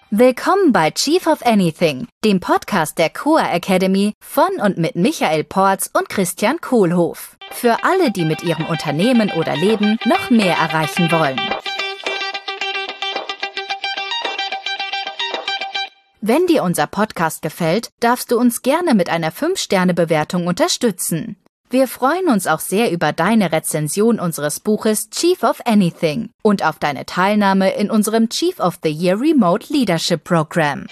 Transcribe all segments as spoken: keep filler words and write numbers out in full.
Willkommen bei Chief of Anything, dem Podcast der C O A Academy von und mit Michael Porz und Christian Kohlhoff. Für alle, die mit ihrem Unternehmen oder Leben noch mehr erreichen wollen. Wenn dir unser Podcast gefällt, darfst du uns gerne mit einer fünf Sterne Bewertung unterstützen. Wir freuen uns auch sehr über deine Rezension unseres Buches Chief of Anything und auf deine Teilnahme in unserem Chief of the Year Remote Leadership Program.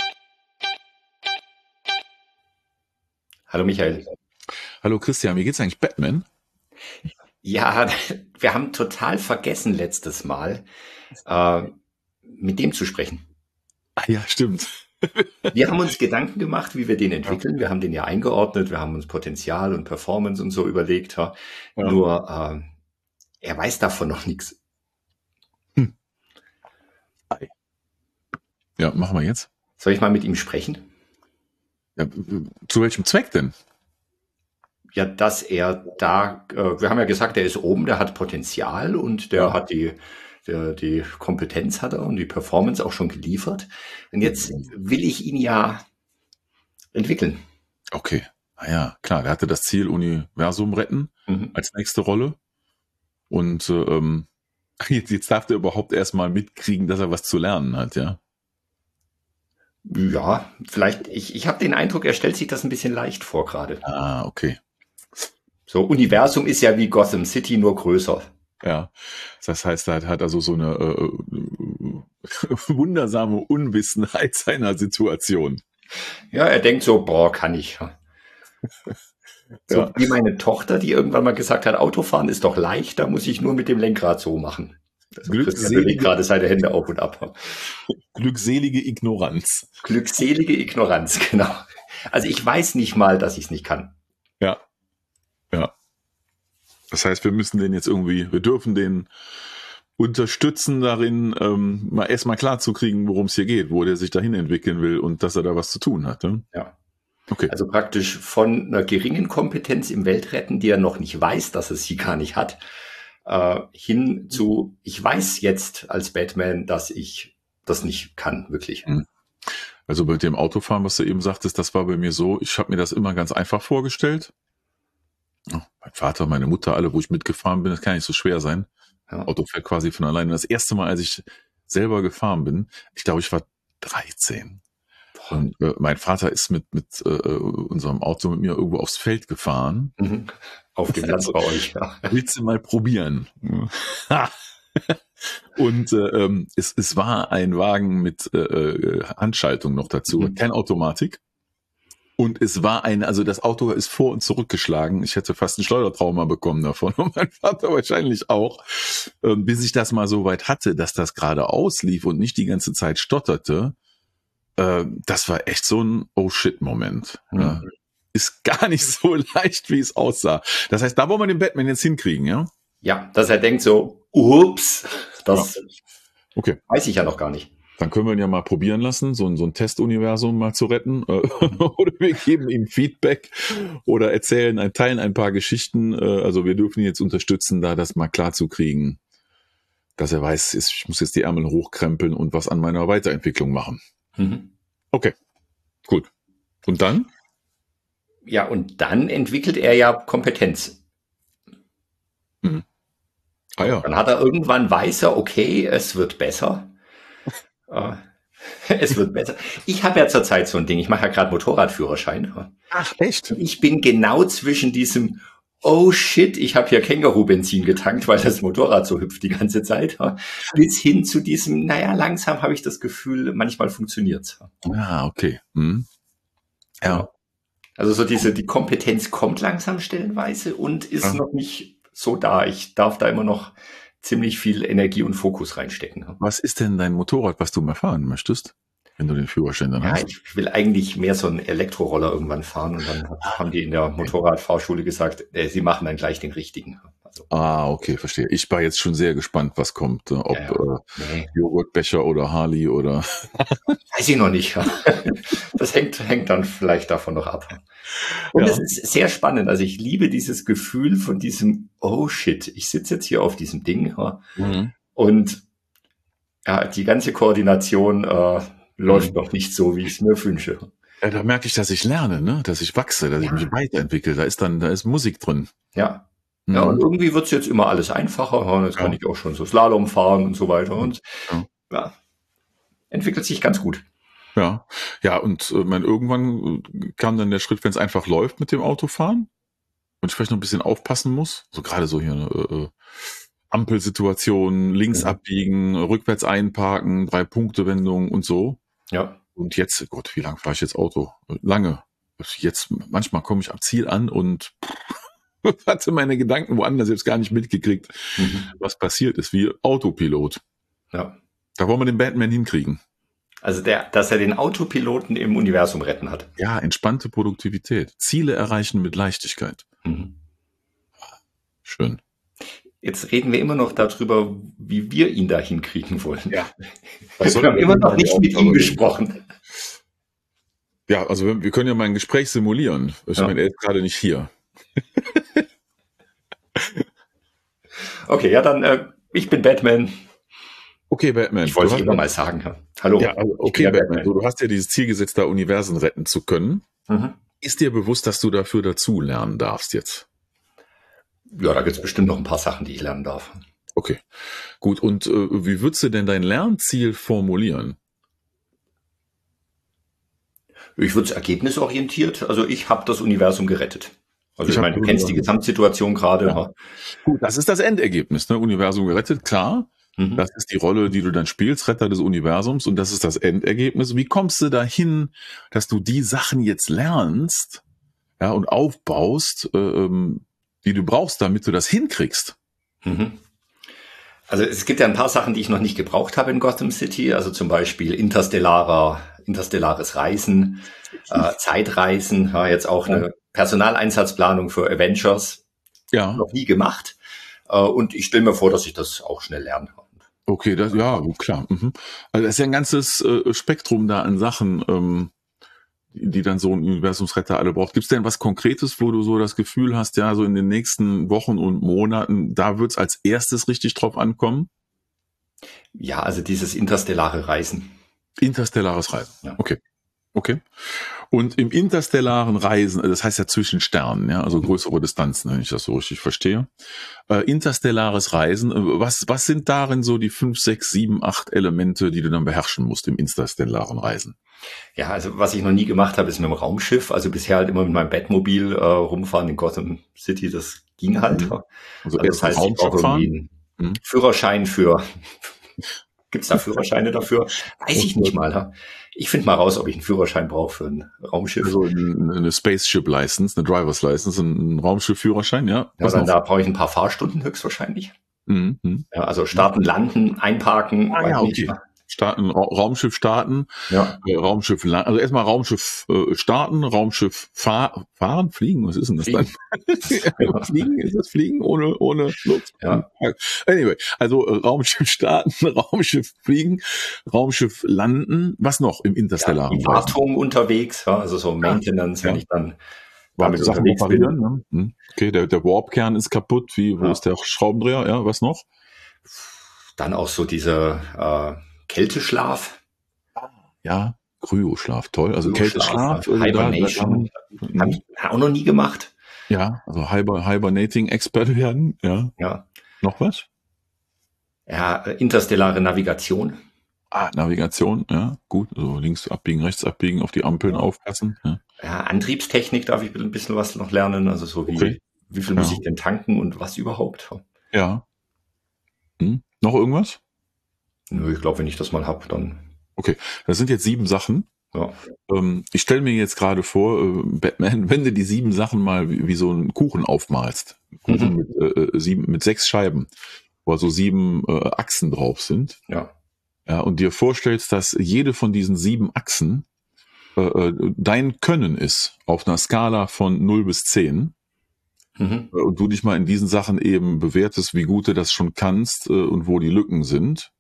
Hallo Michael. Hallo Christian, wie geht's eigentlich Batman? Ja, wir haben total vergessen letztes Mal, äh, mit dem zu sprechen. Ah ja, stimmt. Wir haben uns Gedanken gemacht, wie wir den entwickeln. Wir haben den ja eingeordnet, wir haben uns Potenzial und Performance und so überlegt. Ja. Ja. Nur äh, er weiß davon noch nichts. Hm. Ja, machen wir jetzt. Soll ich mal mit ihm sprechen? Ja, zu welchem Zweck denn? Ja, dass er da, äh, wir haben ja gesagt, er ist oben, der hat Potenzial und der ja. hat die Der, die Kompetenz hat er und die Performance auch schon geliefert. Und jetzt will ich ihn ja entwickeln. Okay, ah ja, klar, der hatte das Ziel Universum retten mhm. als nächste Rolle. Und ähm, jetzt, jetzt darf der überhaupt erstmal mitkriegen, dass er was zu lernen hat, ja? Ja, vielleicht, ich, ich habe den Eindruck, er stellt sich das ein bisschen leicht vor gerade. Ah, okay. So, Universum ist ja wie Gotham City, nur größer. Ja, das heißt, er hat also so eine äh, wundersame Unwissenheit seiner Situation. Ja, er denkt so, boah, kann ich. So ja. Wie meine Tochter, die irgendwann mal gesagt hat, Autofahren ist doch leicht, da muss ich nur mit dem Lenkrad so machen. Also Christian bewegt gerade seine Hände auf und ab. Glückselige Ignoranz. Glückselige Ignoranz, genau. Also ich weiß nicht mal, dass ich es nicht kann. Ja, ja. Das heißt, wir müssen den jetzt irgendwie, wir dürfen den unterstützen darin, ähm, mal erstmal klar zu kriegen, worum es hier geht, wo der sich dahin entwickeln will und dass er da was zu tun hat. Ne? Ja. Okay. Also praktisch von einer geringen Kompetenz im Weltretten, die er noch nicht weiß, dass er sie gar nicht hat, äh, hin zu, ich weiß jetzt als Batman, dass ich das nicht kann, wirklich. Also bei dem Autofahren, was du eben sagtest, das war bei mir so, ich habe mir das immer ganz einfach vorgestellt. Oh, mein Vater, meine Mutter, alle, wo ich mitgefahren bin, das kann nicht so schwer sein. Ja. Auto fährt quasi von alleine. Das erste Mal, als ich selber gefahren bin, ich glaube, ich war dreizehn. Boah. Und äh, mein Vater ist mit mit äh, unserem Auto mit mir irgendwo aufs Feld gefahren. Mhm. Auf dem Platz bei euch, ja. Willst du mal probieren? Und äh, es, es war ein Wagen mit äh, Handschaltung noch dazu, mhm. keine Automatik. Und es war ein, also das Auto ist vor und zurückgeschlagen. Ich hätte fast ein Schleudertrauma bekommen davon und mein Vater wahrscheinlich auch. Ähm, bis ich das mal so weit hatte, dass das gerade auslief und nicht die ganze Zeit stotterte. Äh, das war echt so ein Oh-Shit-Moment. Mhm. Ja. Ist gar nicht so leicht, wie es aussah. Das heißt, da wollen wir den Batman jetzt hinkriegen, ja? Ja, dass er denkt so, ups, das ja. Okay. Weiß ich ja noch gar nicht. Dann können wir ihn ja mal probieren lassen, so ein, so ein Testuniversum mal zu retten. Oder wir geben ihm Feedback oder erzählen, ein, teilen ein paar Geschichten. Also wir dürfen ihn jetzt unterstützen, da das mal klar zu kriegen, dass er weiß, ich muss jetzt die Ärmel hochkrempeln und was an meiner Weiterentwicklung machen. Mhm. Okay, gut. Und dann? Ja, und dann entwickelt er ja Kompetenz. Mhm. Ah ja. Dann hat er irgendwann, weiß er, okay, es wird besser. Es wird besser. Ich habe ja zurzeit so ein Ding, ich mache ja gerade Motorradführerschein. Ach, echt? Ich bin genau zwischen diesem, oh shit, ich habe hier Känguru-Benzin getankt, weil das Motorrad so hüpft die ganze Zeit, bis hin zu diesem, naja, langsam habe ich das Gefühl, manchmal funktioniert's. Ah, okay. Hm. Ja. Also so diese, die Kompetenz kommt langsam stellenweise und ist ja. noch nicht so da. Ich darf da immer noch ziemlich viel Energie und Fokus reinstecken. Was ist denn dein Motorrad, was du mal fahren möchtest, wenn du den Führerschein dann ja, hast? Ich will eigentlich mehr so einen Elektroroller irgendwann fahren und dann haben die in der Motorradfahrschule gesagt, äh, sie machen dann gleich den richtigen. Also, ah, okay, verstehe. Ich war jetzt schon sehr gespannt, was kommt, ob ja, ja. Äh, nee. Joghurtbecher oder Harley oder... Weiß ich noch nicht. Das hängt, hängt dann vielleicht davon noch ab. Und es ja. ist sehr spannend. Also ich liebe dieses Gefühl von diesem, oh shit, ich sitze jetzt hier auf diesem Ding mhm. und ja, die ganze Koordination, äh, läuft noch nicht so, wie ich es mir wünsche. Ja, da merke ich, dass ich lerne, ne? Dass ich wachse, dass ja. ich mich weiterentwickle. Da ist dann, da ist Musik drin. Ja. Mhm. Ja, und irgendwie wird's jetzt immer alles einfacher. Jetzt ja. kann ich auch schon so Slalom fahren und so weiter. Und ja, ja entwickelt sich ganz gut. Ja, ja, und äh, man, irgendwann kam dann der Schritt, wenn es einfach läuft mit dem Autofahren und ich vielleicht noch ein bisschen aufpassen muss. So gerade so hier äh, Ampelsituation, links ja. abbiegen, rückwärts einparken, drei Punkte Wendung und so. Ja. Und jetzt, Gott, wie lange fahre ich jetzt Auto? Lange. Jetzt, manchmal komme ich am Ziel an und hatte meine Gedanken woanders jetzt gar nicht mitgekriegt, mhm. was passiert ist, wie Autopilot. Ja. Da wollen wir den Batman hinkriegen. Also der, dass er den Autopiloten im Universum retten hat. Ja, entspannte Produktivität. Ziele erreichen mit Leichtigkeit. Mhm. Schön. Jetzt reden wir immer noch darüber, wie wir ihn da hinkriegen wollen. Ja. Wir haben immer noch nicht mit ihm gesprochen. Ja, also wir, wir können ja mal ein Gespräch simulieren. Ich ja. meine, er ist gerade nicht hier. Okay, ja, dann, äh, ich bin Batman. Okay, Batman. Ich wollte es immer mal sagen. Ja. Hallo. Ja, also, okay, Batman. Batman. Du, du hast ja dieses Ziel gesetzt, da Universen retten zu können. Mhm. Ist dir bewusst, dass du dafür dazu lernen darfst jetzt? Ja, da gibt es bestimmt noch ein paar Sachen, die ich lernen darf. Okay, gut. Und äh, wie würdest du denn dein Lernziel formulieren? Ich würde es ergebnisorientiert. Also ich habe das Universum gerettet. Also ich, ich meine, du kennst die Gesamtsituation gerade. Ja. Gut, das ist das Endergebnis, ne? Universum gerettet, klar. Mhm. Das ist die Rolle, die du dann spielst, Retter des Universums, und das ist das Endergebnis. Wie kommst du dahin, dass du die Sachen jetzt lernst, ja, und aufbaust, ähm, die du brauchst, damit du das hinkriegst? Mhm. Also es gibt ja ein paar Sachen, die ich noch nicht gebraucht habe in Gotham City. Also zum Beispiel interstellarer, interstellares Reisen, äh, Zeitreisen, ja, jetzt auch eine Personaleinsatzplanung für Avengers. Ja. Noch nie gemacht. Äh, und ich stelle mir vor, dass ich das auch schnell lernen kann. Okay, das, ja, klar. Mhm. Also das ist ja ein ganzes äh, Spektrum da an Sachen, ähm, die, die dann so ein Universumsretter alle braucht. Gibt es denn was Konkretes, wo du so das Gefühl hast, ja, so in den nächsten Wochen und Monaten, da wird es als erstes richtig drauf ankommen? Ja, also dieses interstellare Reisen. Interstellares Reisen, ja. Okay. Okay. Und im interstellaren Reisen, das heißt ja zwischen Sternen, ja, also größere Distanzen, wenn ich das so richtig verstehe. Äh, interstellares Reisen, was, was sind darin so die fünf, sechs, sieben, acht Elemente, die du dann beherrschen musst im interstellaren Reisen? Ja, also was ich noch nie gemacht habe, ist mit dem Raumschiff. Also bisher halt immer mit meinem Batmobil äh, rumfahren in Gotham City, das ging halt. Mhm. Also, also das heißt, ich brauche irgendwie einen mhm. Führerschein für... Gibt's da Führerscheine dafür? Weiß ich nicht mal. Ja. Ich finde mal raus, ob ich einen Führerschein brauche für ein Raumschiff. Also eine Spaceship-License, eine Driver's-License, ein Raumschiff-Führerschein, ja. Ja, dann da brauche ich ein paar Fahrstunden höchstwahrscheinlich. Mhm. Ja, also starten, landen, einparken. Ah, ja, okay. Starten, Ra Raumschiff starten, ja. äh, Raumschiff landen, also erstmal Raumschiff äh, starten, Raumschiff fahr fahren, fliegen, was ist denn das fliegen. dann? Fliegen, ist das Fliegen ohne, ohne Luft? Ja. Anyway, also äh, Raumschiff starten, Raumschiff fliegen, Raumschiff landen, was noch im interstellaren? Ja, die Wartung unterwegs, ja, also so Maintenance, ja. wenn ich dann damit Sachen reparieren. Ne? Okay, der, der Warp-Kern ist kaputt, wie, wo ja. ist der Schraubendreher, ja, was noch? Dann auch so diese, äh, Kälteschlaf. Ja, Kryoschlaf, toll. Also Kälteschlaf, Kälteschlaf. Hibernation. Habe ich auch noch nie gemacht. Ja, also Hibernating-Expert werden. Ja. ja. Noch was? Ja, interstellare Navigation. Ah, Navigation, ja, gut. Also links abbiegen, rechts abbiegen, auf die Ampeln ja. aufpassen. Ja. ja, Antriebstechnik darf ich ein bisschen was noch lernen. Also so wie, okay. wie viel ja. muss ich denn tanken und was überhaupt? Ja. Hm. Noch irgendwas? Nö, ich glaube, wenn ich das mal hab, dann... Okay, das sind jetzt sieben Sachen. Ja. Ähm, ich stelle mir jetzt gerade vor, äh, Batman, wenn du die sieben Sachen mal wie, wie so einen Kuchen aufmalst. Kuchen mhm. mit, äh, sieben, mit sechs Scheiben, wo so sieben äh, Achsen drauf sind. Ja. Ja, und dir vorstellst, dass jede von diesen sieben Achsen äh, dein Können ist, auf einer Skala von null bis zehn. Mhm. Und du dich mal in diesen Sachen eben bewertest, wie gut du das schon kannst äh, und wo die Lücken sind.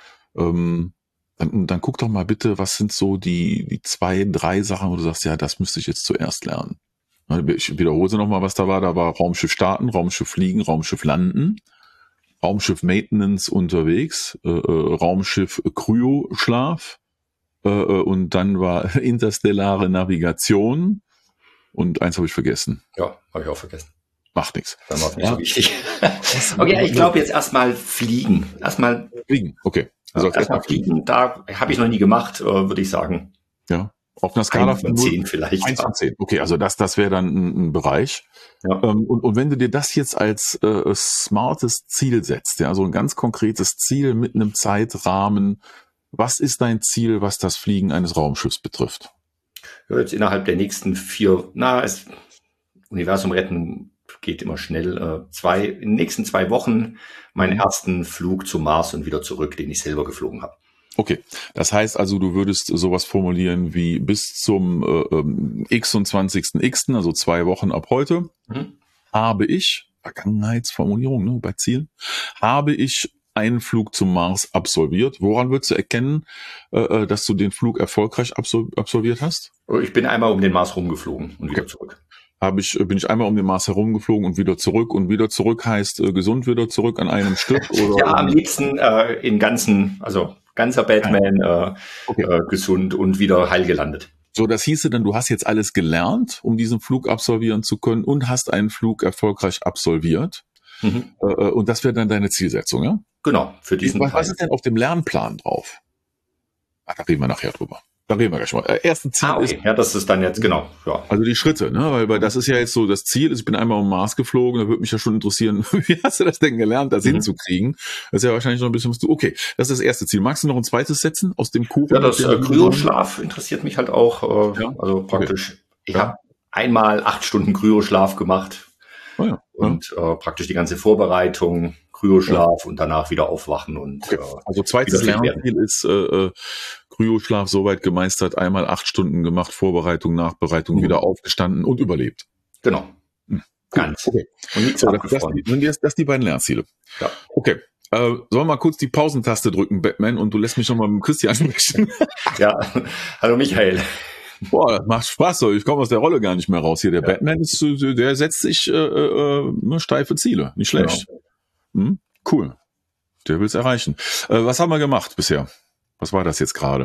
Ähm, dann, dann guck doch mal bitte, was sind so die, die zwei, drei Sachen, wo du sagst, ja, das müsste ich jetzt zuerst lernen. Ich wiederhole sie nochmal, was da war. Da war Raumschiff starten, Raumschiff fliegen, Raumschiff landen, Raumschiff Maintenance unterwegs, äh, Raumschiff Kryoschlaf, äh, und dann war interstellare Navigation und eins habe ich vergessen. Ja, habe ich auch vergessen. Macht nichts. Dann war es nicht ja. so wichtig. Okay, ich glaube jetzt erstmal fliegen. Erstmal fliegen, okay. Also ja, erstmal fliegen, da habe ich noch nie gemacht, äh, würde ich sagen. Ja, auf einer Skala von zehn vielleicht. eins von zehn, okay, also das, das wäre dann ein, ein Bereich. Ja. Ähm, und, und wenn du dir das jetzt als äh, smartes Ziel setzt, ja, also ein ganz konkretes Ziel mit einem Zeitrahmen, was ist dein Ziel, was das Fliegen eines Raumschiffs betrifft? Ja, jetzt innerhalb der nächsten vier, na, es, Universum retten geht immer schnell, äh, zwei, in den nächsten zwei Wochen meinen ersten Flug zum Mars und wieder zurück, den ich selber geflogen habe. Okay, das heißt also, du würdest sowas formulieren wie bis zum äh, sechsundzwanzigsten X, also zwei Wochen ab heute, mhm. habe ich, Vergangenheitsformulierung, ne, bei Zielen, habe ich einen Flug zum Mars absolviert. Woran würdest du erkennen, äh, dass du den Flug erfolgreich absol- absolviert hast? Ich bin einmal um den Mars rumgeflogen und wieder okay. zurück. Habe ich, bin ich einmal um den Mars herumgeflogen und wieder zurück. Und wieder zurück heißt äh, gesund wieder zurück an einem Stück? Oder ja, am liebsten äh, in ganzen, also ganzer Batman äh, okay. äh, gesund und wieder heil gelandet. So, das hieße dann, du hast jetzt alles gelernt, um diesen Flug absolvieren zu können und hast einen Flug erfolgreich absolviert. Mhm. Äh, und das wäre dann deine Zielsetzung, ja? Genau, für diesen Was, was ist denn auf dem Lernplan drauf? Ach, da reden wir nachher drüber. Da reden wir gleich mal. Äh, erste Ziel ah, okay. ist... Ja, das ist dann jetzt, genau. Ja. Also die Schritte, ne? Weil, weil das ist ja jetzt so das Ziel. Ich bin einmal um Mars geflogen, da würde mich ja schon interessieren, wie hast du das denn gelernt, das mhm. hinzukriegen? Das ist ja wahrscheinlich noch ein bisschen was du... Okay, das ist das erste Ziel. Magst du noch ein zweites setzen aus dem Kuchen? Ja, das äh, Kryoschlaf interessiert mich halt auch. Äh, ja? Also praktisch, okay. ich ja. habe einmal acht Stunden Kryoschlaf gemacht. Oh ja. Und ja. Äh, praktisch die ganze Vorbereitung, Kryoschlaf ja. und danach wieder aufwachen. Und okay. äh, Also zweites Lernziel ist äh, Kryoschlaf soweit gemeistert, einmal acht Stunden gemacht, Vorbereitung, Nachbereitung, mhm. wieder aufgestanden und überlebt. Genau. Mhm. Ganz. Okay. Und nichts so, das, das, die, das, das die beiden Lernziele. Ja. Okay. Äh, sollen wir mal kurz die Pausentaste drücken, Batman, und du lässt mich nochmal mit Christian sprechen? Ja. Hallo Michael. Boah, das macht Spaß, so. Ich komme aus der Rolle gar nicht mehr raus hier. Der ja. Batman ist, der setzt sich äh, äh, steife Ziele, nicht schlecht. Genau. Hm? Cool. Der will es erreichen. Äh, was haben wir gemacht bisher? Was war das jetzt gerade?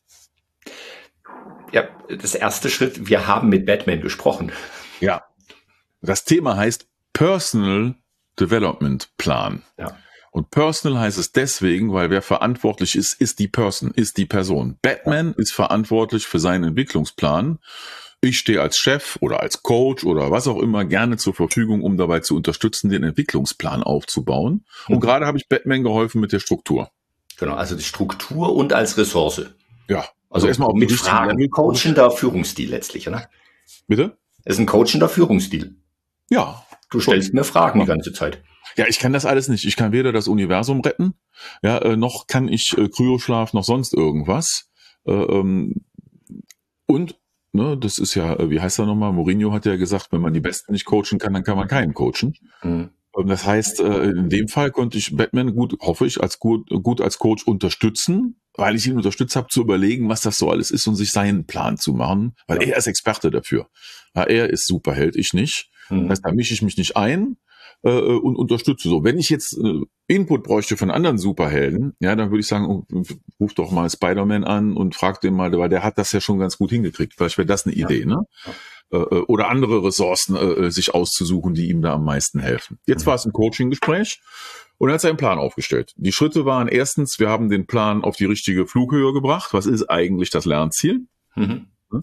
Ja, das erste Schritt, wir haben mit Batman gesprochen. Ja. Das Thema heißt Personal Development Plan. Ja. Und Personal heißt es deswegen, weil wer verantwortlich ist, ist die Person, ist die Person. Batman ist verantwortlich für seinen Entwicklungsplan. Ich stehe als Chef oder als Coach oder was auch immer gerne zur Verfügung, um dabei zu unterstützen, den Entwicklungsplan aufzubauen. Und mhm. gerade habe ich Batman geholfen mit der Struktur. Genau, also die Struktur und als Ressource. Ja. Also, also erstmal mit Fragen. Coachender Führungsstil letztlich, oder? Bitte? Es ist ein coachender Führungsstil. Ja. Du stellst mir Fragen ja. die ganze Zeit. Ja, ich kann das alles nicht. Ich kann weder das Universum retten, ja, äh, noch kann ich äh, Kryoschlaf, noch sonst irgendwas. Äh, ähm, und, ne, das ist ja, äh, wie heißt er nochmal? Mourinho hat ja gesagt, wenn man die Besten nicht coachen kann, dann kann man keinen coachen. Mhm. Ähm, das heißt, äh, in dem Fall konnte ich Batman gut, hoffe ich, als gut, gut als Coach unterstützen, weil ich ihn unterstützt habe, zu überlegen, was das so alles ist und sich seinen Plan zu machen, weil ja. er ist Experte dafür. Ja, er ist Superheld, ich nicht. Mhm. Das heißt, da mische ich mich nicht ein. Äh, und unterstütze so. Wenn ich jetzt äh, Input bräuchte von anderen Superhelden, ja, dann würde ich sagen, oh, ruf doch mal Spider-Man an und frag den mal, weil der hat das ja schon ganz gut hingekriegt. Vielleicht wäre das eine Idee, ja. ne? Äh, oder andere Ressourcen äh, sich auszusuchen, die ihm da am meisten helfen. Jetzt mhm. war es ein Coaching-Gespräch und er hat seinen Plan aufgestellt. Die Schritte waren erstens, wir haben den Plan auf die richtige Flughöhe gebracht. Was ist eigentlich das Lernziel? Mhm.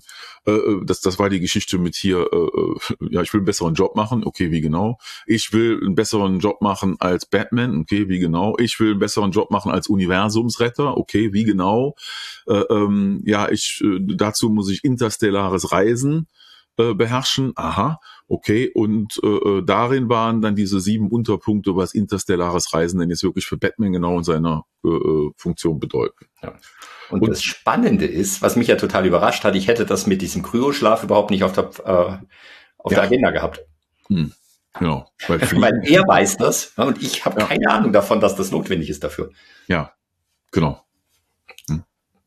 Das, das war die Geschichte mit hier, äh, ja, ich will einen besseren Job machen, okay, wie genau? Ich will einen besseren Job machen als Batman, okay, wie genau? Ich will einen besseren Job machen als Universumsretter, okay, wie genau? Äh, ähm, ja, ich, äh, dazu muss ich interstellares Reisen äh, beherrschen, aha, okay, und äh, darin waren dann diese sieben Unterpunkte, was interstellares Reisen denn jetzt wirklich für Batman genau in seiner äh, Funktion bedeutet. Ja. Und, und das Spannende ist, was mich ja total überrascht hat, ich hätte das mit diesem Kryoschlaf überhaupt nicht auf der, äh, auf ja. der Agenda gehabt. Hm. Genau. Weil, weil er weiß das und ich habe ja. keine Ahnung davon, dass das notwendig ist dafür. Ja, genau. Hm.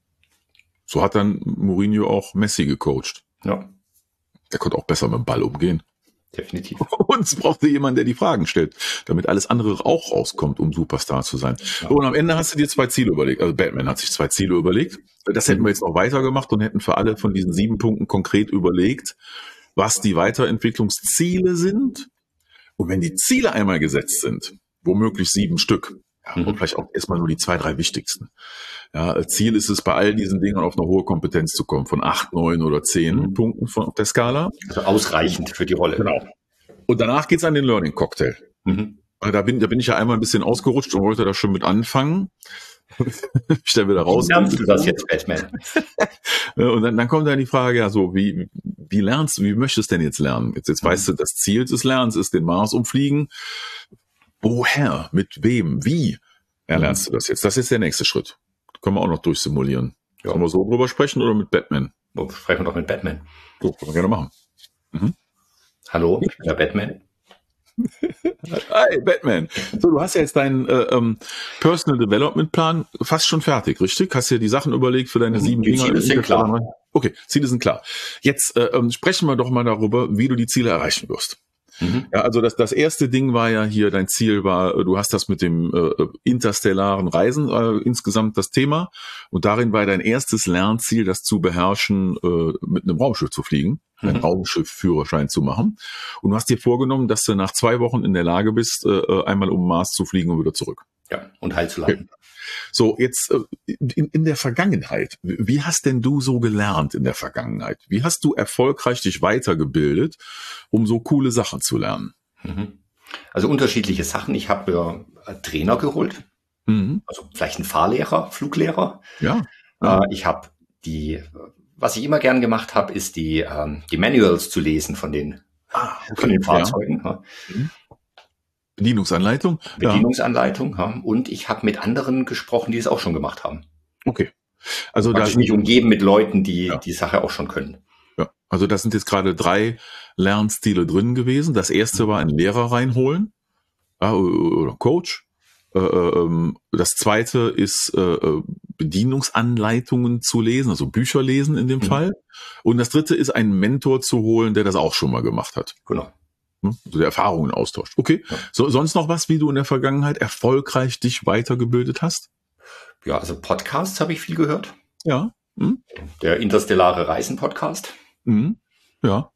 So hat dann Mourinho auch Messi gecoacht. Ja. Der konnte auch besser mit dem Ball umgehen. definitiv. Und es brauchte jemand, der die Fragen stellt, damit alles andere auch rauskommt, um Superstar zu sein. Ja. Und am Ende hast du dir zwei Ziele überlegt. Also Batman hat sich zwei Ziele überlegt. Das hätten wir jetzt auch weitergemacht und hätten für alle von diesen sieben Punkten konkret überlegt, was die Weiterentwicklungsziele sind. Und wenn die Ziele einmal gesetzt sind, womöglich sieben Stück, ja, mhm. und vielleicht auch erstmal nur die zwei, drei wichtigsten. Ja, Ziel ist es, bei all diesen Dingen auf eine hohe Kompetenz zu kommen, von acht, neun oder zehn mhm. Punkten von auf der Skala. Also ausreichend für die Rolle. Genau. Und danach geht's an den Learning Cocktail. Mhm. Da bin, da bin ich ja einmal ein bisschen ausgerutscht und wollte da schon mit anfangen. Ich dann wieder raus. Wie lernst du das jetzt, Batman? Und dann, dann kommt dann die Frage, ja so, wie, wie lernst du, wie möchtest du denn jetzt lernen? Jetzt, jetzt mhm. weißt du, das Ziel des Lernens ist den Mars umfliegen. Woher? Mit wem? Wie erlernst mhm. du das jetzt? Das ist der nächste Schritt. Können wir auch noch durchsimulieren. Ja. Sollen wir so drüber sprechen oder mit Batman? Oh, sprechen wir doch mit Batman. So, können wir gerne machen. Mhm. Hallo, ich bin der Batman. Hi, Batman. So, du hast ja jetzt deinen äh, ähm, Personal Development Plan fast schon fertig, richtig? Hast dir die Sachen überlegt für deine mhm, sieben die Dinger? Ziele sind klar. Okay, Ziele sind klar. Jetzt äh, ähm, sprechen wir doch mal darüber, wie du die Ziele erreichen wirst. Mhm. Ja, also das, das erste Ding war ja hier, dein Ziel war, du hast das mit dem äh, interstellaren Reisen äh, insgesamt das Thema und darin war dein erstes Lernziel, das zu beherrschen, äh, mit einem Raumschiff zu fliegen, mhm. einen Raumschiffführerschein zu machen und du hast dir vorgenommen, dass du nach zwei Wochen in der Lage bist, äh, einmal um den Mars zu fliegen und wieder zurück. Ja, und heil zu landen. Okay. So, jetzt in, in der Vergangenheit, wie hast denn du so gelernt in der Vergangenheit? Wie hast du erfolgreich dich weitergebildet, um so coole Sachen zu lernen? Also unterschiedliche Sachen. Ich habe mir Trainer geholt, mhm. also vielleicht einen Fahrlehrer, Fluglehrer. Ja. ja. Ich habe die, was ich immer gern gemacht habe, ist die, die Manuals zu lesen von den, ah, okay. von den Fahrzeugen. Ja. Mhm. Bedienungsanleitung? Bedienungsanleitung, ja. ja. Und ich habe mit anderen gesprochen, die es auch schon gemacht haben. Okay. Also da ich mich umgeben mit Leuten, die ja. die Sache auch schon können. Ja. Also das sind jetzt gerade drei Lernstile drin gewesen. Das erste war einen Lehrer reinholen äh, oder Coach. Äh, ähm, das zweite ist äh, Bedienungsanleitungen zu lesen, also Bücher lesen in dem mhm. Fall. Und das dritte ist einen Mentor zu holen, der das auch schon mal gemacht hat. Genau. Also der Erfahrungen austauscht. Okay. Ja. So, sonst noch was, wie du in der Vergangenheit erfolgreich dich weitergebildet hast? Ja, also Podcasts habe ich viel gehört. Ja. Hm. Der interstellare Reisen-Podcast. Hm. Ja.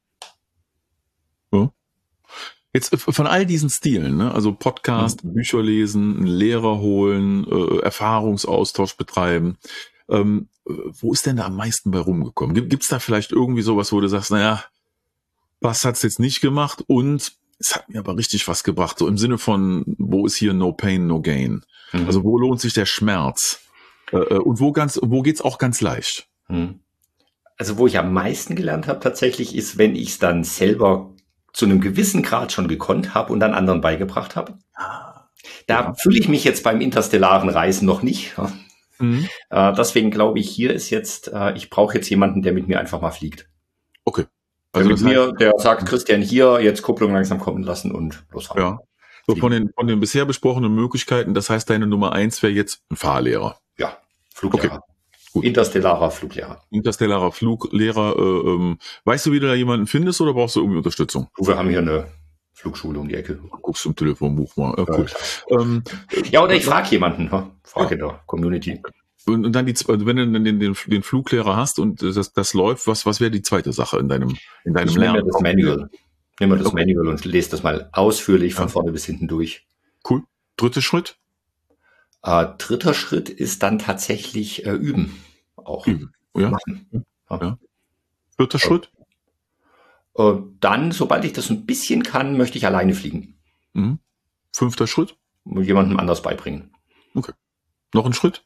ja. Jetzt von all diesen Stilen, ne? Also Podcast, mhm. Bücher lesen, einen Lehrer holen, äh, Erfahrungsaustausch betreiben. Ähm, wo ist denn da am meisten bei rumgekommen? Gibt es da vielleicht irgendwie sowas, wo du sagst, naja, was hat's jetzt nicht gemacht und es hat mir aber richtig was gebracht, so im Sinne von, wo ist hier no pain, no gain? Mhm. Also wo lohnt sich der Schmerz? Äh, und wo ganz, wo geht's auch ganz leicht? Mhm. Also wo ich am meisten gelernt habe tatsächlich ist, wenn ich es dann selber zu einem gewissen Grad schon gekonnt habe und dann anderen beigebracht habe. Ah, da ja. fühle ich mich jetzt beim interstellaren Reisen noch nicht. Mhm. Äh, deswegen glaube ich, hier ist jetzt, äh, ich brauche jetzt jemanden, der mit mir einfach mal fliegt. Okay. Also mit mir, heißt, der sagt, Christian, hier, jetzt Kupplung langsam kommen lassen und losfahren. Ja. So von den, von den bisher besprochenen Möglichkeiten, das heißt, deine Nummer eins wäre jetzt ein Fahrlehrer. Ja, Fluglehrer. Okay. Gut. Interstellarer Fluglehrer. Interstellarer Fluglehrer. Äh, ähm, weißt du, wie du da jemanden findest oder brauchst du irgendwie Unterstützung? Wir haben hier eine Flugschule um die Ecke. Guckst du im Telefonbuch mal. Ja, cool. ja, ähm, ja oder ich frage jemanden. Frage ja. in der Community. Und dann die, wenn du den, den, den Fluglehrer hast und das, das läuft, was, was wäre die zweite Sache in deinem, in deinem ich Lernen? Nehme das Manual. Nimm mal das okay. Manual und lese das mal ausführlich von ja. vorne bis hinten durch. Cool. Dritter Schritt? Äh, dritter Schritt ist dann tatsächlich äh, üben. Auch üben. Ja. Machen. Ja. ja. Vierter äh, Schritt? Äh, dann, sobald ich das ein bisschen kann, möchte ich alleine fliegen. Mhm. Fünfter Schritt? Jemandem anders beibringen. Okay. Noch ein Schritt?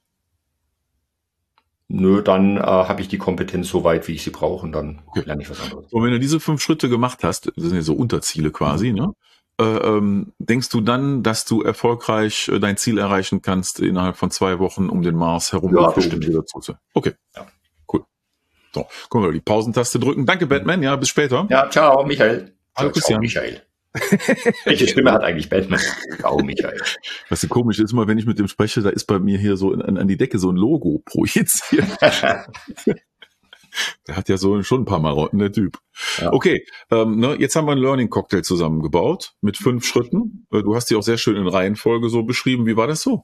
Nö, dann äh, habe ich die Kompetenz so weit, wie ich sie brauche und dann okay. lerne ich was anderes. Und wenn du diese fünf Schritte gemacht hast, das sind ja so Unterziele quasi, mhm. ne? Äh, ähm, denkst du dann, dass du erfolgreich äh, dein Ziel erreichen kannst innerhalb von zwei Wochen um den Mars herum? Ja, bestimmt. Okay, ja. Cool. So, können wir die Pausentaste drücken. Danke, Batman. Ja, bis später. Ja, ciao, Michael. Hallo, Christian. Ciao, Michael. Welche Stimme hat eigentlich Batman? Ciao, Michael. Was so komisch ist, immer wenn ich mit dem spreche, da ist bei mir hier so an, an die Decke so ein Logo projiziert. Der hat ja so schon ein paar Marotten, der Typ. Ja. Okay, ähm, ne, jetzt haben wir einen Learning Cocktail zusammengebaut mit fünf Schritten. Äh, Du hast die auch sehr schön in Reihenfolge so beschrieben. Wie war das so?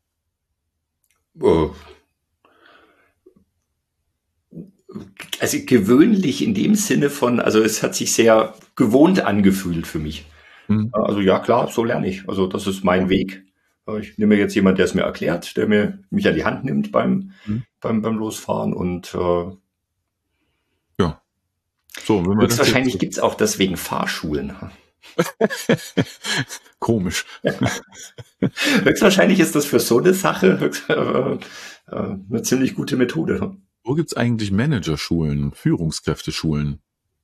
Oh. Also gewöhnlich in dem Sinne von, also es hat sich sehr gewohnt angefühlt für mich. Hm. Also ja, klar, so lerne ich. Also das ist mein Weg. Ich nehme jetzt jemanden, der es mir erklärt, der mir mich an die Hand nimmt beim, Hm. beim, beim Losfahren und äh, Ja. So, wenn wir das höchstwahrscheinlich jetzt- gibt's auch deswegen Fahrschulen. Komisch. Höchstwahrscheinlich ist das für so eine Sache höchst, äh, äh, eine ziemlich gute Methode. Wo gibt's eigentlich Managerschulen, Führungskräfteschulen?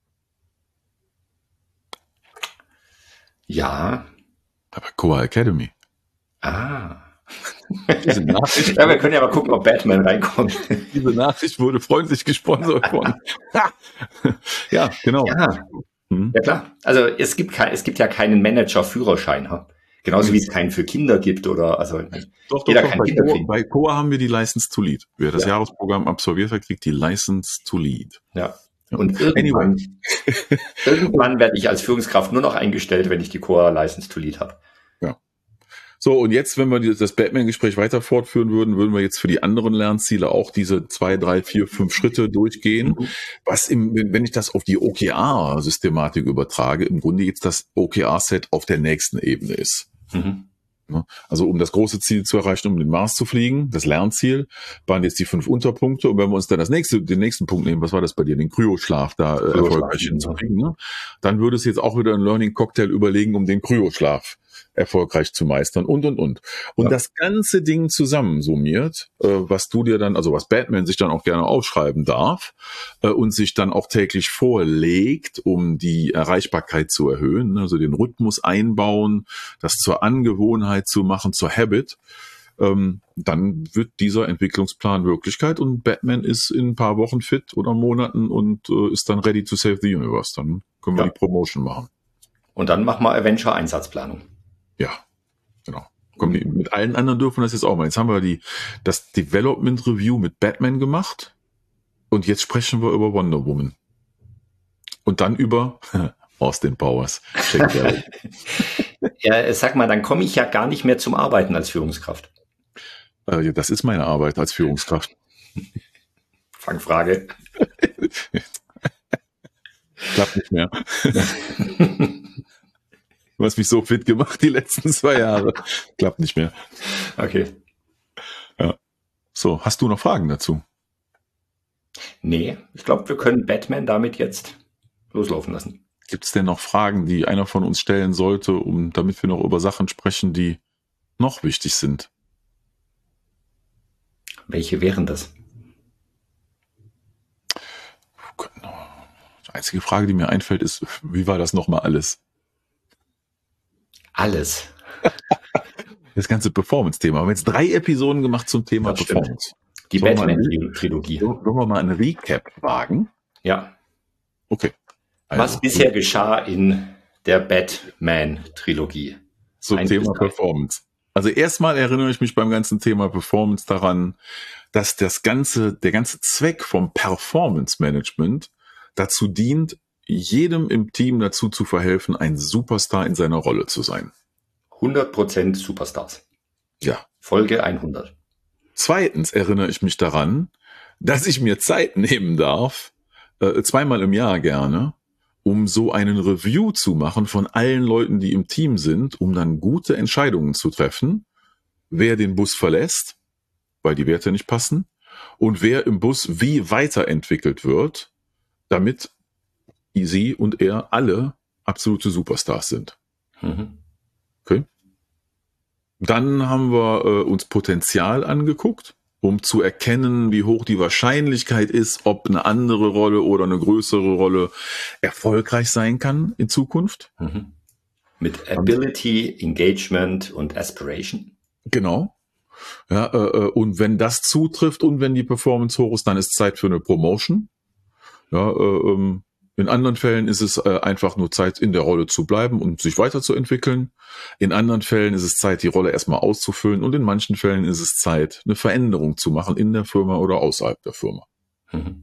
Ja, Aber Coa Academy. ah. Diese Nachricht, Ja, wir können ja mal gucken, ob Batman reinkommt. diese Nachricht wurde freundlich gesponsert von. Ja, genau. Ja, Hm. ja klar. Also es gibt kein, es gibt ja keinen Manager-Führerschein. Ha? Genauso wie es keinen für Kinder gibt oder also Doch, doch, jeder doch. kann Bei Kinder Coa, kriegen. bei Coa haben wir die License to Lead. Wer das Ja. Jahresprogramm absolviert hat, kriegt die License to Lead. Ja. Ja. Und irgendwann, irgendwann werde ich als Führungskraft nur noch eingestellt, wenn ich die Core License to Lead habe. So, und jetzt, wenn wir das Batman-Gespräch weiter fortführen würden, würden wir jetzt für die anderen Lernziele auch diese zwei, drei, vier, fünf Schritte durchgehen. Mhm. Was im, wenn ich das auf die O K R-Systematik übertrage, im Grunde jetzt das O K R-Set auf der nächsten Ebene ist. Mhm. Also um das große Ziel zu erreichen, um den Mars zu fliegen, das Lernziel, waren jetzt die fünf Unterpunkte. Und wenn wir uns dann das nächste, den nächsten Punkt nehmen, was war das bei dir, den Kryoschlaf da äh, Kryoschlaf, erfolgreich ja. hinzukriegen, ne? Dann würde es jetzt auch wieder ein Learning Cocktail überlegen, um den Kryoschlaf erfolgreich zu meistern und, und, und. Und Ja. das ganze Ding zusammensummiert, äh, was du dir dann, also was Batman sich dann auch gerne aufschreiben darf äh, und sich dann auch täglich vorlegt, um die Erreichbarkeit zu erhöhen, also den Rhythmus einbauen, das zur Angewohnheit zu machen, zur Habit, ähm, dann wird dieser Entwicklungsplan Wirklichkeit und Batman ist in ein paar Wochen fit oder Monaten und äh, ist dann ready to save the universe. Dann können wir Ja. die Promotion machen. Und dann machen wir Avenger-Einsatzplanung. Ja, genau. Komm, die- mit allen anderen dürfen wir das jetzt auch mal. Jetzt haben wir die, das Development Review mit Batman gemacht und jetzt sprechen wir über Wonder Woman. Und dann über Austin Powers. Shake it out. Ja, sag mal, dann komme ich ja gar nicht mehr zum Arbeiten als Führungskraft. Äh, das ist meine Arbeit als Führungskraft. Fangfrage. Klappt nicht mehr. Du hast mich so fit gemacht die letzten zwei Jahre. Klappt nicht mehr. Okay. So, hast du noch Fragen dazu? Nee, ich glaube, wir können Batman damit jetzt loslaufen lassen. Gibt es denn noch Fragen, die einer von uns stellen sollte, um damit wir noch über Sachen sprechen, die noch wichtig sind? Welche wären das? Die einzige Frage, die mir einfällt, ist, wie war das nochmal alles? Alles. Das ganze Performance-Thema. Wir haben jetzt drei Episoden gemacht zum Thema Das stimmt. Performance. Die Sollen wir Batman-Trilogie. Sollen wir mal einen Recap wagen? Ja. Okay. Was Also, bisher geschah in der Batman-Trilogie. zum eins Thema bis drei. Performance. Also erstmal erinnere ich mich beim ganzen Thema Performance daran, dass das ganze, der ganze Zweck vom Performance Management dazu dient, jedem im Team dazu zu verhelfen, ein Superstar in seiner Rolle zu sein. hundert Prozent Superstars. Ja. Folge hundert. Zweitens erinnere ich mich daran, dass ich mir Zeit nehmen darf, äh, zweimal im Jahr gerne, um so einen Review zu machen von allen Leuten, die im Team sind, um dann gute Entscheidungen zu treffen, wer den Bus verlässt, weil die Werte nicht passen, und wer im Bus wie weiterentwickelt wird, damit sie und er alle absolute Superstars sind. Mhm. Okay. Dann haben wir äh, uns Potenzial angeguckt, um zu erkennen, wie hoch die Wahrscheinlichkeit ist, ob eine andere Rolle oder eine größere Rolle erfolgreich sein kann in Zukunft. Mhm. Mit Ability, Engagement und Aspiration. Genau. Ja, äh, äh, und wenn das zutrifft und wenn die Performance hoch ist, dann ist Zeit für eine Promotion. Ja, äh, ähm, in anderen Fällen ist es äh, einfach nur Zeit, in der Rolle zu bleiben und sich weiterzuentwickeln. In anderen Fällen ist es Zeit, die Rolle erstmal auszufüllen. Und in manchen Fällen ist es Zeit, eine Veränderung zu machen in der Firma oder außerhalb der Firma. Mhm.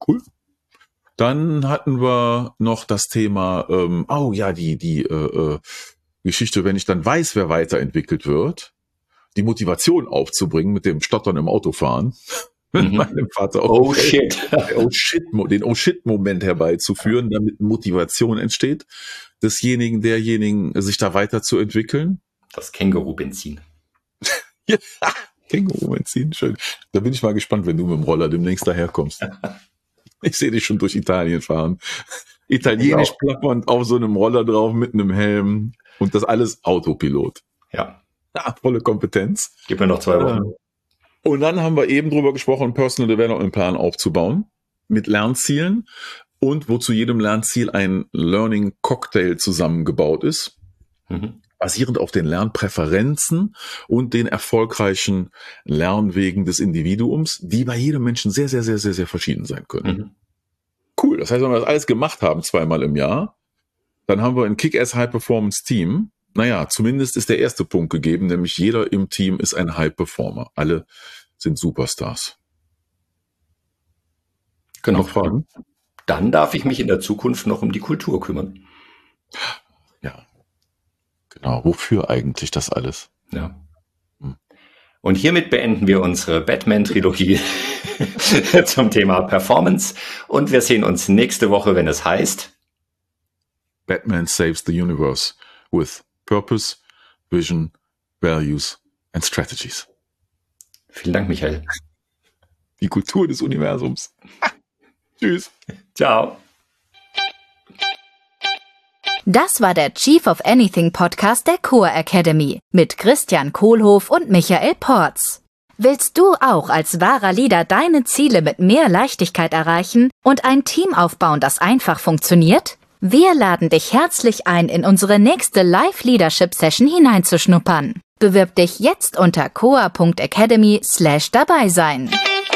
Cool. Dann hatten wir noch das Thema, ähm, oh ja, die, die äh, äh, Geschichte, wenn ich dann weiß, wer weiterentwickelt wird, die Motivation aufzubringen mit dem Stottern im Autofahren. Mit meinem Vater auch oh shit. oh shit, den Oh shit-Moment herbeizuführen, damit Motivation entsteht, desjenigen, derjenigen, sich da weiterzuentwickeln. Das Känguru-Benzin. Ja, Känguru-Benzin, schön. Da bin ich mal gespannt, wenn du mit dem Roller demnächst daherkommst. Ich sehe dich schon durch Italien fahren. Italienisch plappernd auf so einem Roller drauf mit einem Helm und das alles Autopilot. Ja. Ah, volle Kompetenz. Gib mir noch zwei Wochen. Ja. Und dann haben wir eben drüber gesprochen, einen Personal Development Plan aufzubauen mit Lernzielen und wo zu jedem Lernziel ein Learning Cocktail zusammengebaut ist, mhm. basierend auf den Lernpräferenzen und den erfolgreichen Lernwegen des Individuums, die bei jedem Menschen sehr, sehr, sehr, sehr, sehr verschieden sein können. Mhm. Cool, das heißt, wenn wir das alles gemacht haben, zweimal im Jahr, dann haben wir ein Kick-Ass High-Performance-Team. Naja, zumindest ist der erste Punkt gegeben, nämlich jeder im Team ist ein High-Performer. Alle sind Superstars. Genau. Noch Fragen? Dann darf ich mich in der Zukunft noch um die Kultur kümmern. Ja, genau. Wofür eigentlich das alles? Ja. Hm. Und hiermit beenden wir unsere Batman-Trilogie zum Thema Performance. Und wir sehen uns nächste Woche, wenn es heißt Batman Saves the Universe with Purpose, Vision, Values and Strategies. Vielen Dank, Michael. Die Kultur des Universums. Tschüss. Ciao. Das war der Chief of Anything Podcast der Core Academy mit Christian Kohlhoff und Michael Porz. Willst du auch als wahrer Leader deine Ziele mit mehr Leichtigkeit erreichen und ein Team aufbauen, das einfach funktioniert? Wir laden dich herzlich ein, in unsere nächste Live-Leadership-Session hineinzuschnuppern. Bewirb dich jetzt unter coa punkt academy slash dabei sein.